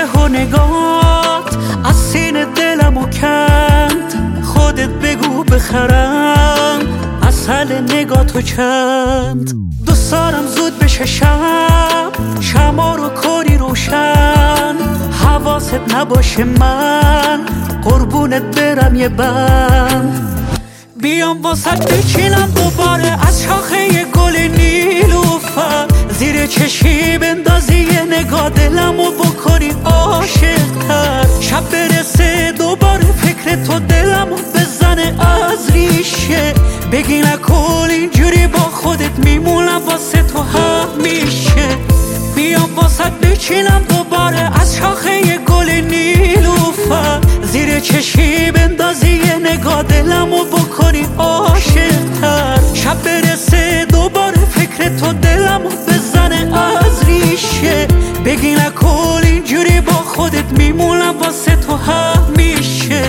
یهو نگات از سینه دلمو کند. خودت بگو بخرم اصل نگاتو چند. دوست دارم زود بشه شب، شما رو کنی روشن. حواست نباشه من قربونت برم یه بند. بیام واسط بچینم دوباره از شاخه گل نیلوفر. زیر چشی بندازی یه نگاه دلمو بکنی عاشق‌تر. شب برسه دوباره فکر تو دلمو بزنه از ریشه. بگی نکن اینجوری با خودت میمونم واسه تو همیشه. بیام واسط بچینم دوباره از شاخه گل نیلوفر. زیر چشی بندازی یه نگاه دلمو بکنی عاشق‌تر. شب برسه دوباره فکر تو دلمو بزنه از ریشه. بگی نکن اینجوری با خودت میمونم واسه تو همیشه.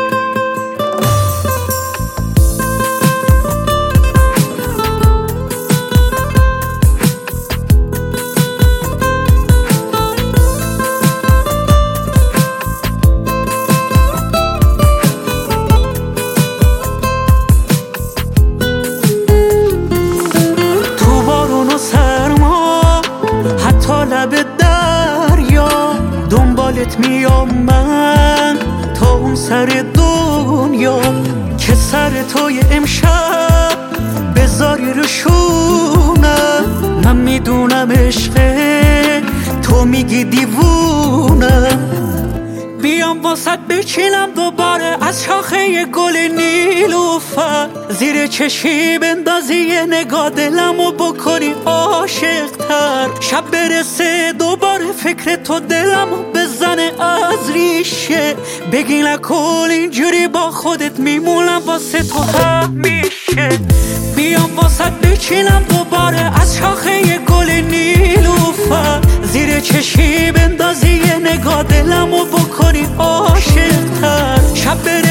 لب دریا دنبالت میام من تا اون سر دنیا. که سر توی امشب بذاری رو شونم. من میدونم عشقه تو میگی دیوونم. بیام واسط بچینم دوباره از شاخه گل نیلوفر. زیر چشی بندازی یه نگاه دلمو بکنی عاشق‌تر. شب برسه دوباره فکر تو دلمو بزنه از ریشه. بگی نکن اینجوری با خودت میمونم واسه تو همیشه. بیام واسط بچینم دوباره از شاخه گل نیلوفر. زیر چشی بندازی یه نگاه دلمو بکنی عاشق‌تر. شب